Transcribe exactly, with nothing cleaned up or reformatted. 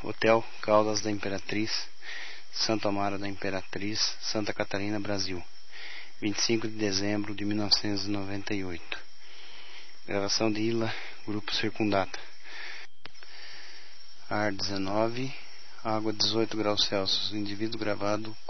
Hotel Caldas da Imperatriz, Santo Amaro da Imperatriz, Santa Catarina, Brasil, vinte e cinco de dezembro de mil novecentos e noventa e oito. Gravação de Ila, Grupo Circundata. Ar dezenove, água dezoito graus Celsius. Indivíduo gravado